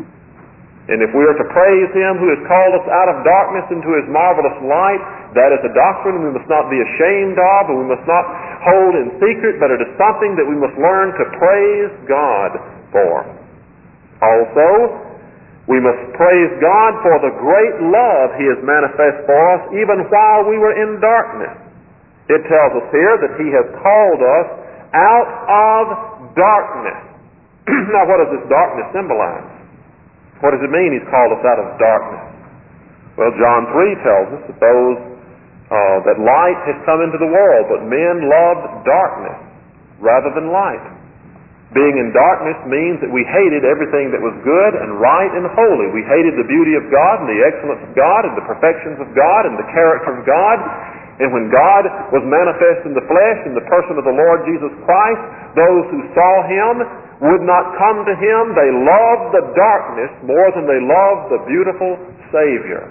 And if we are to praise Him who has called us out of darkness into His marvelous light, that is a doctrine we must not be ashamed of, and we must not hold in secret, but it is something that we must learn to praise God for. Also, we must praise God for the great love He has manifest for us even while we were in darkness. It tells us here that He has called us out of darkness. Now, what does this darkness symbolize? What does it mean He's called us out of darkness? Well, John three tells us that those uh, that light has come into the world, but men loved darkness rather than light. Being in darkness means that we hated everything that was good and right and holy. We hated the beauty of God and the excellence of God and the perfections of God and the character of God. And when God was manifest in the flesh in the person of the Lord Jesus Christ, those who saw Him would not come to Him. They loved the darkness more than they loved the beautiful Savior.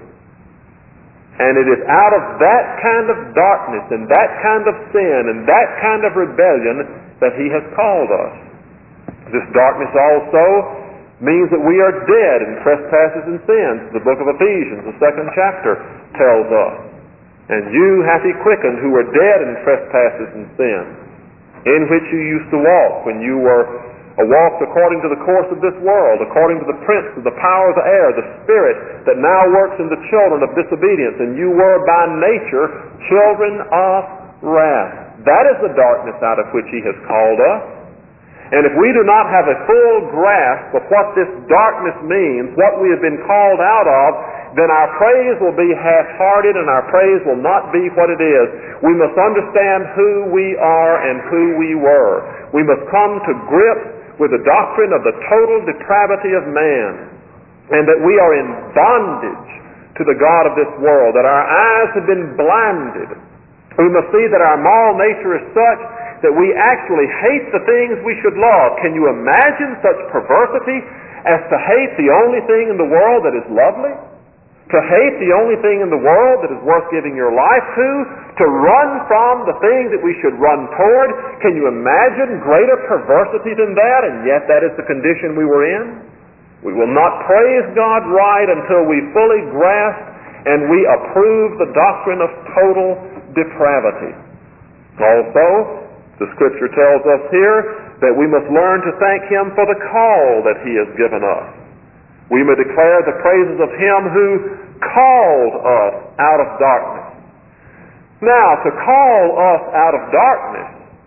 And it is out of that kind of darkness and that kind of sin and that kind of rebellion that He has called us. This darkness also means that we are dead in trespasses and sins. The book of Ephesians, the second chapter, tells us. And you hath He quickened who were dead in trespasses and sins, in which you used to walk when you were uh, walked according to the course of this world, according to the prince of the power of the air, the spirit that now works in the children of disobedience, and you were by nature children of wrath. That is the darkness out of which He has called us. And if we do not have a full grasp of what this darkness means, what we have been called out of, then our praise will be half-hearted and our praise will not be what it is. We must understand who we are and who we were. We must come to grips with the doctrine of the total depravity of man, and that we are in bondage to the God of this world, that our eyes have been blinded. We must see that our moral nature is such that we actually hate the things we should love. Can you imagine such perversity as to hate the only thing in the world that is lovely? To hate the only thing in the world that is worth giving your life to? To run from the thing that we should run toward? Can you imagine greater perversity than that? And yet that is the condition we were in. We will not praise God right until we fully grasp and we approve the doctrine of total depravity. Also, the Scripture tells us here that we must learn to thank Him for the call that He has given us. We may declare the praises of Him who called us out of darkness. Now, to call us out of darkness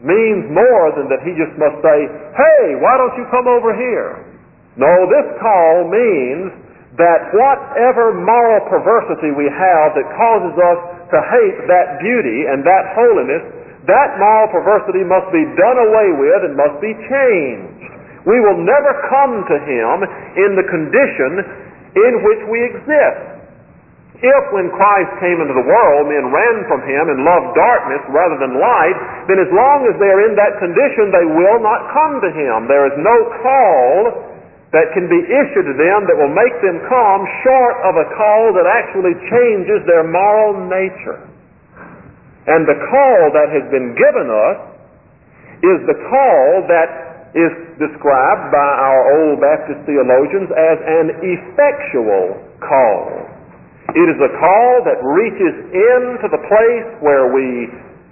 means more than that he just must say, hey, why don't you come over here? No, this call means that whatever moral perversity we have that causes us to hate that beauty and that holiness, that moral perversity must be done away with and must be changed. We will never come to him in the condition in which we exist. If when Christ came into the world, men ran from him and loved darkness rather than light, then as long as they are in that condition, they will not come to him. There is no call that can be issued to them that will make them come short of a call that actually changes their moral nature. And the call that has been given us is the call that is described by our old Baptist theologians as an effectual call. It is a call that reaches into the place where we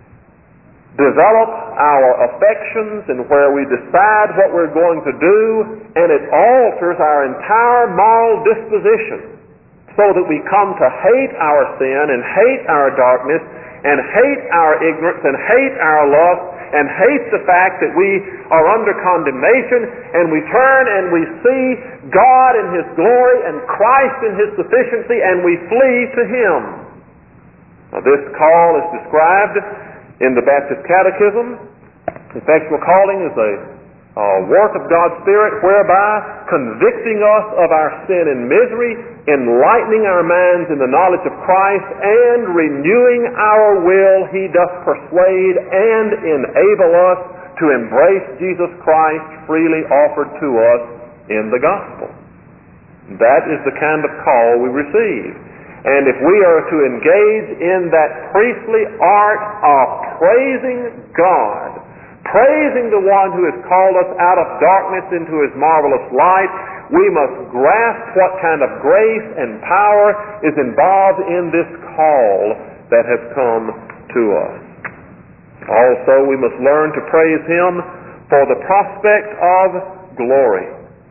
develop our affections and where we decide what we're going to do, and it alters our entire moral disposition so that we come to hate our sin and hate our darkness and hate our ignorance and hate our lust and hate the fact that we are under condemnation, and we turn and we see God in His glory and Christ in His sufficiency, and we flee to Him. Now, this call is described in the Baptist Catechism. Effectual calling is a, a work of God's Spirit whereby, convicting us of our sin and misery, enlightening our minds in the knowledge of Christ, and renewing our will, He doth persuade and enable us to embrace Jesus Christ freely offered to us in the gospel. That is the kind of call we receive. And if we are to engage in that priestly art of praising God, praising the one who has called us out of darkness into His marvelous light, we must grasp what kind of grace and power is involved in this call that has come to us. Also, we must learn to praise Him for the prospect of glory.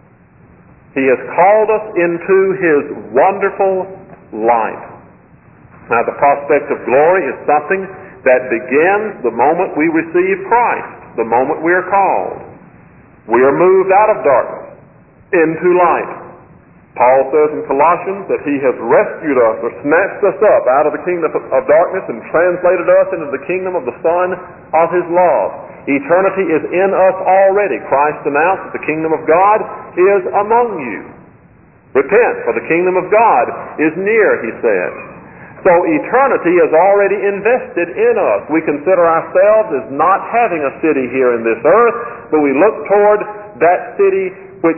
He has called us into His wonderful light. Now, the prospect of glory is something that begins the moment we receive Christ, the moment we are called. We are moved out of darkness into light. Paul says in Colossians that He has rescued us or snatched us up out of the kingdom of darkness and translated us into the kingdom of the Son of His love. Eternity is in us already. Christ announced that the kingdom of God is among you. Repent, for the kingdom of God is near, He said. So eternity is already invested in us. We consider ourselves as not having a city here in this earth, but we look toward that city which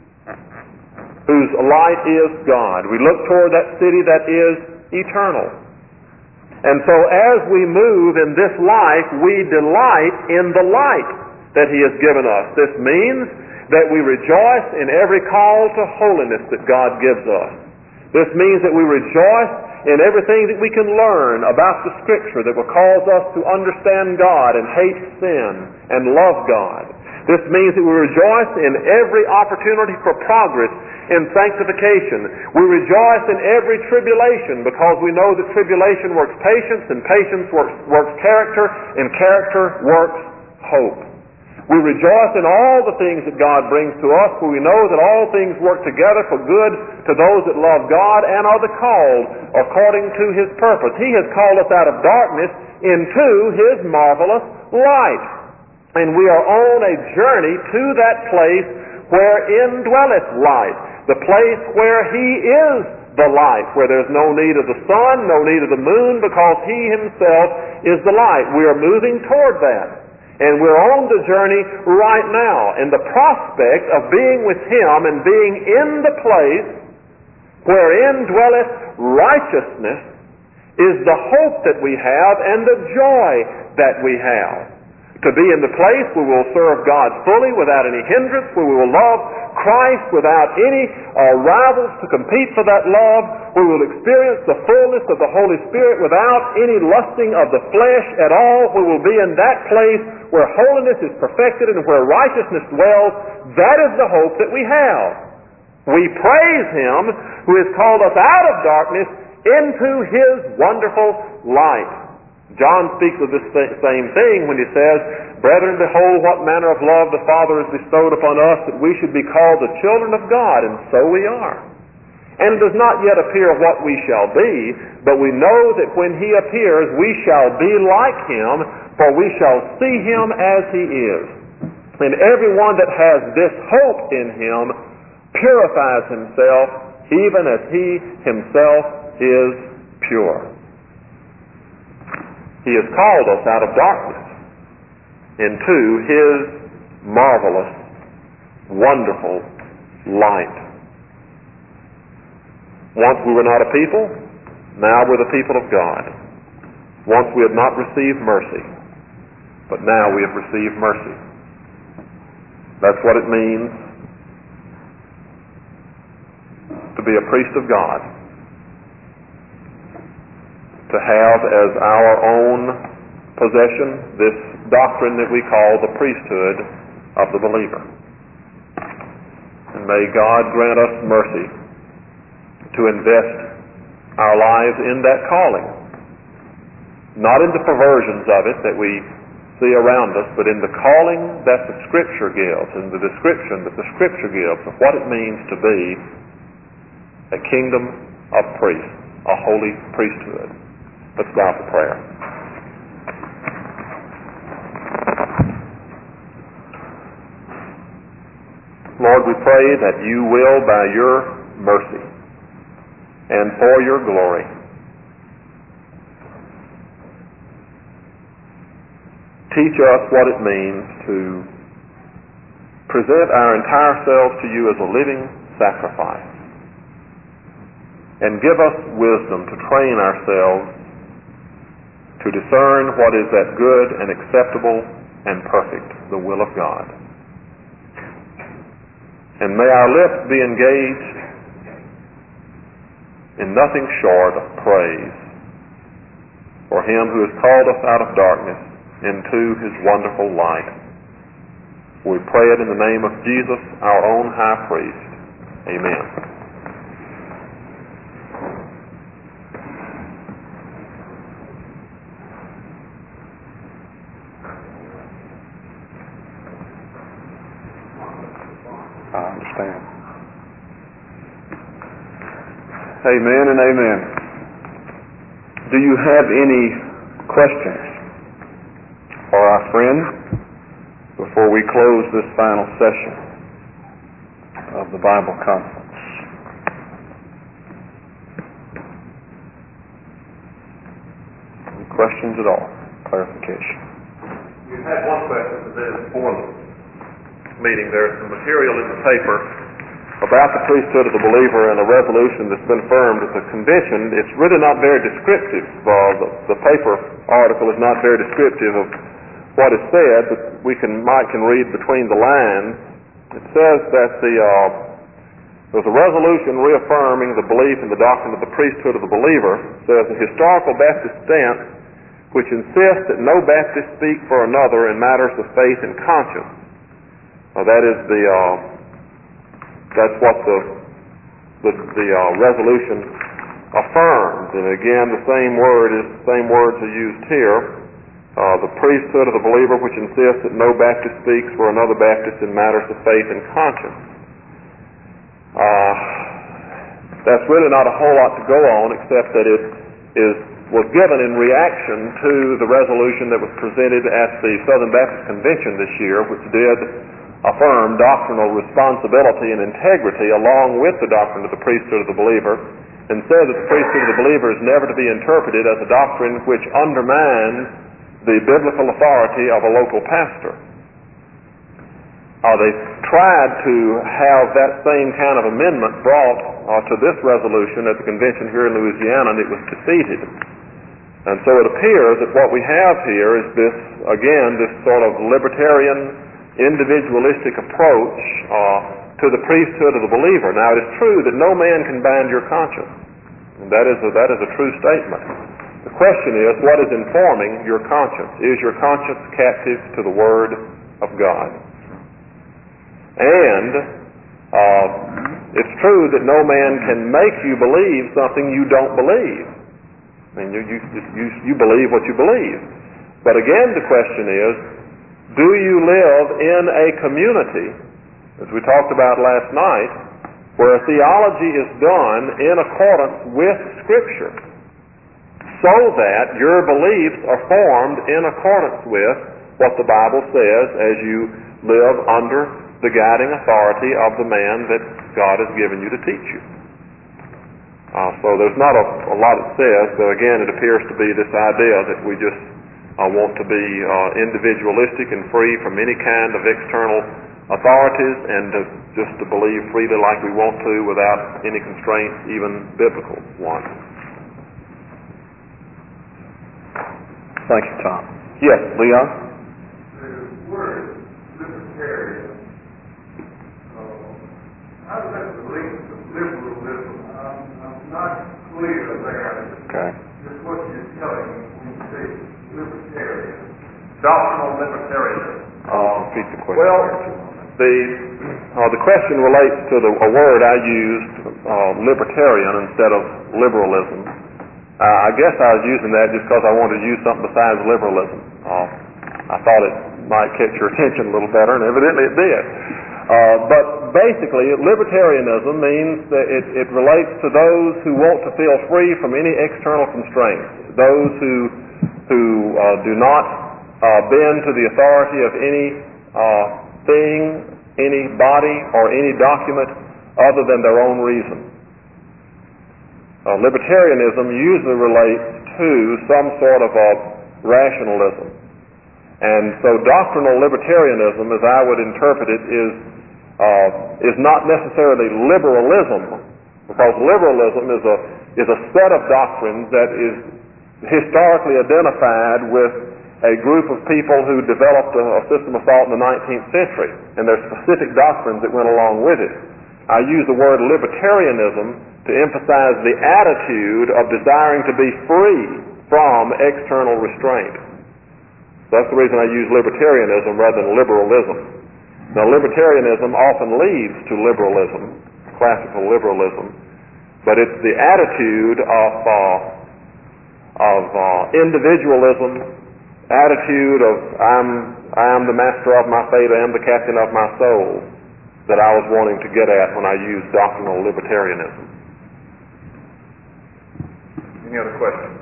whose light is God. We look toward that city that is eternal. And so as we move in this life, we delight in the light that He has given us. This means that we rejoice in every call to holiness that God gives us. This means that we rejoice in everything that we can learn about the Scripture that will cause us to understand God and hate sin and love God. This means that we rejoice in every opportunity for progress in sanctification. We rejoice in every tribulation because we know that tribulation works patience, and patience works, works character, and character works hope. We rejoice in all the things that God brings to us, for we know that all things work together for good to those that love God and are the called according to His purpose. He has called us out of darkness into His marvelous light. And we are on a journey to that place wherein dwelleth light, the place where He is the light, where there's no need of the sun, no need of the moon, because He Himself is the light. We are moving toward that. And we're on the journey right now. And the prospect of being with Him and being in the place wherein dwelleth righteousness is the hope that we have and the joy that we have. To be in the place where we'll serve God fully without any hindrance, where we will love Christ without any uh, rivals to compete for that love, where we will experience the fullness of the Holy Spirit without any lusting of the flesh at all, where we'll be in that place where holiness is perfected and where righteousness dwells. That is the hope that we have. We praise Him who has called us out of darkness into His wonderful light. John speaks of this same thing when he says, "Brethren, behold what manner of love the Father has bestowed upon us, that we should be called the children of God, and so we are. And it does not yet appear what we shall be, but we know that when he appears, we shall be like him, for we shall see him as he is. And everyone that has this hope in him purifies himself, even as he himself is pure." He has called us out of darkness into his marvelous, wonderful light. Once we were not a people, now we're the people of God. Once we had not received mercy, but now we have received mercy. That's what it means to be a priest of God. To have as our own possession this doctrine that we call the priesthood of the believer. And may God grant us mercy to invest our lives in that calling. Not in the perversions of it that we see around us, but in the calling that the Scripture gives, and the description that the Scripture gives of what it means to be a kingdom of priests, a holy priesthood. Let's bow for prayer. Lord, we pray that you will, by your mercy and for your glory, teach us what it means to present our entire selves to you as a living sacrifice, and give us wisdom to train ourselves to discern what is that good and acceptable and perfect, the will of God. And may our lips be engaged in nothing short of praise for him who has called us out of darkness into his wonderful light. We pray it in the name of Jesus, our own high priest. Amen. I understand. Amen and amen. Do you have any questions for our friend before we close this final session of the Bible Conference? Any questions at all? Clarification? You had one question today before the meeting. There's some material in the paper about the priesthood of the believer and a resolution that's been affirmed at the convention. It's really not very descriptive. Uh, the, the paper article is not very descriptive of what is said, but we can might can read between the lines. It says that the uh, there's a resolution reaffirming the belief in the doctrine of the priesthood of the believer. It says the historical Baptist stance, which insists that no Baptist speak for another in matters of faith and conscience. Now that is the uh, that's what the the, the uh, resolution affirms, and again the same word is the same words are used here. Uh, the priesthood of the believer, which insists that no Baptist speaks for another Baptist in matters of faith and conscience. Uh, that's really not a whole lot to go on, except that it is was given in reaction to the resolution that was presented at the Southern Baptist Convention this year, which did affirm doctrinal responsibility and integrity along with the doctrine of the priesthood of the believer, and said that the priesthood of the believer is never to be interpreted as a doctrine which undermines the biblical authority of a local pastor. Uh, they tried to have that same kind of amendment brought uh, to this resolution at the convention here in Louisiana, and it was defeated. And so it appears that what we have here is this, again, this sort of libertarian, individualistic approach uh, to the priesthood of the believer. Now, it is true that no man can bind your conscience. And that is a, that is a true statement. The question is, what is informing your conscience? Is your conscience captive to the Word of God? And uh, it's true that no man can make you believe something you don't believe. I mean, you, you, you, you believe what you believe. But again, the question is, do you live in a community, as we talked about last night, where theology is done in accordance with Scripture, so that your beliefs are formed in accordance with what the Bible says as you live under the guiding authority of the man that God has given you to teach you. Uh, so there's not a, a lot it says, but again, it appears to be this idea that we just uh, want to be uh, individualistic and free from any kind of external authorities, and to, just to believe freely like we want to without any constraints, even biblical ones. Thank you, Tom. Yes, Leon? The word libertarian, uh, how does that relate to liberalism? I'm, I'm not clear there. Okay. Just what you're telling me when you say libertarian. Doctrinal libertarianism. Uh, repeat the question. Well, the uh, the question relates to the, a word I used, uh, libertarian, instead of liberalism. Uh, I guess I was using that just because I wanted to use something besides liberalism. Uh, I thought it might catch your attention a little better, and evidently it did. Uh, but basically, libertarianism means that it, it relates to those who want to feel free from any external constraints, those who who uh, do not uh, bend to the authority of any uh, thing, any body, or any document other than their own reason. Uh, libertarianism usually relates to some sort of a rationalism. And so doctrinal libertarianism, as I would interpret it, is uh, is not necessarily liberalism, because liberalism is a is a set of doctrines that is historically identified with a group of people who developed a, a system of thought in the nineteenth century, and there's specific doctrines that went along with it. I use the word libertarianism to emphasize the attitude of desiring to be free from external restraint. So that's the reason I use libertarianism rather than liberalism. Now, libertarianism often leads to liberalism, classical liberalism, but it's the attitude of uh, of uh, individualism, attitude of I'm I am the master of my fate, I am the captain of my soul, that I was wanting to get at when I used doctrinal libertarianism. Any other questions?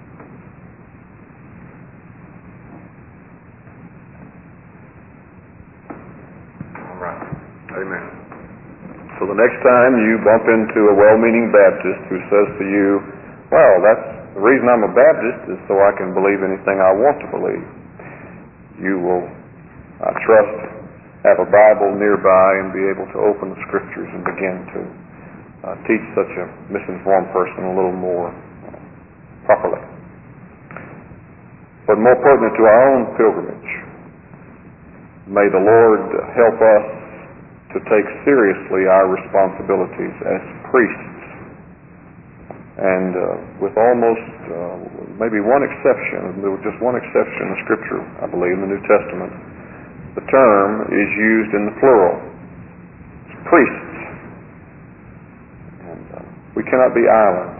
All right. Amen. So the next time you bump into a well-meaning Baptist who says to you, well, that's the reason I'm a Baptist is so I can believe anything I want to believe, you will, I trust, have a Bible nearby and be able to open the Scriptures and begin to uh, teach such a misinformed person a little more properly. But more pertinent to our own pilgrimage, may the Lord help us to take seriously our responsibilities as priests. And uh, with almost, uh, maybe one exception, there was just one exception in the Scripture, I believe, in the New Testament, the term is used in the plural. It's priests. And uh, we cannot be islands.